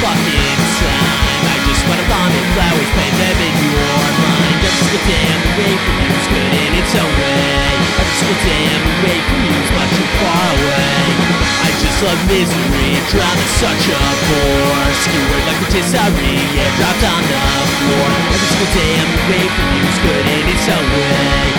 fucking time. I just wanna vomit flowers, paint them in your mind. Every single day I'm away from you is good in its own way. Every single day I'm away from you is much too far away. I just love misery, drama's such a bore. Skewered like rotisserie, yeah, dropped on the floor. Every single day I'm away from you is good in its own way.